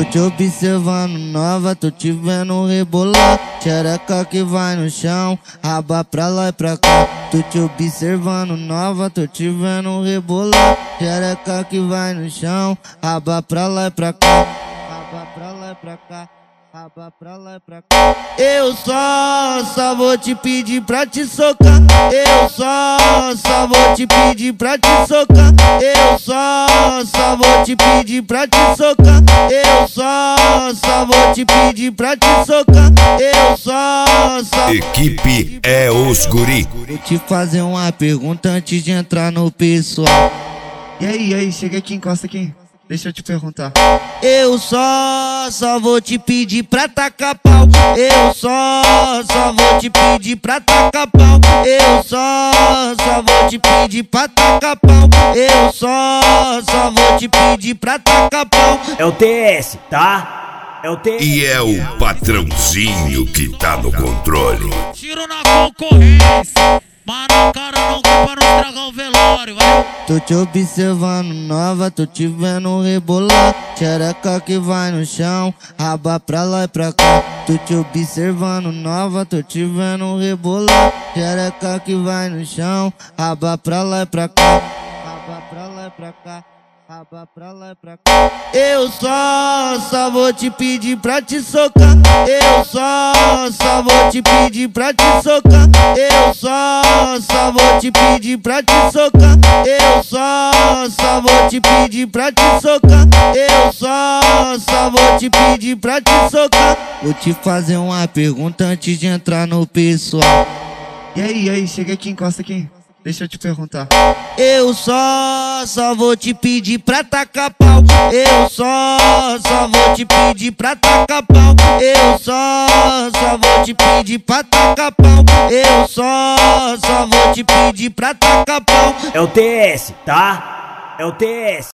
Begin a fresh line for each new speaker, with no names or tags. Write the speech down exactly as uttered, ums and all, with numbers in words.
Tô te observando nova, tô te vendo rebolar. Xereca que vai no chão, raba pra lá e pra cá. Tô te observando nova, tô te vendo rebolar. Xereca que vai no chão, raba pra lá e pra cá. Raba pra lá e pra cá. Raba pra lá e pra cá. Eu só, só vou te pedir pra te socar. Eu só, só vou te pedir pra te socar. Eu só, só vou te pedir pra te socar. Eu só, só vou te pedir pra te socar. Eu só, só.
Equipe é os guri.
Vou te fazer uma pergunta antes de entrar no pessoal.
E aí, e aí, chega aqui, encosta aqui. Deixa eu te perguntar.
Eu só, só vou te pedir pra tacar pau. Eu só, só vou te pedir pra tacar pau. Eu só, só vou te pedir pra tacar pau. Eu só, só vou te pedir pra tacar pau.
É o T S, tá? É o T S.
E é o patrãozinho que tá no controle.
Tiro na concorrência, mas na cara não dá pra não estragar o velório, vai.
Tô te observando nova, tô te vendo rebolar. Xereca que vai no chão, raba pra lá e pra cá. Tô te observando nova, tô te vendo rebolar. Xereca que vai no chão, raba pra lá e pra cá. Raba pra lá e pra cá. Raba pra lá e pra cá. Eu só, só vou te pedir pra te socar. Eu só, só vou te pedir pra te socar. Eu só, só vou te pedir pra te socar. Eu só, só vou te pedir pra te socar. Eu só, só vou te pedir pra te socar. Vou te fazer uma pergunta antes de entrar no pessoal.
E aí, e aí, chega aqui, encosta aqui. Deixa eu te perguntar.
Eu só, só vou te pedir pra tacar pau. Eu só, só vou te pedir pra tacar pau. Eu só, só vou te pedir pra tacar pau. Eu só, só vou te pedir pra tacar pau.
É o T S, tá? É o T S.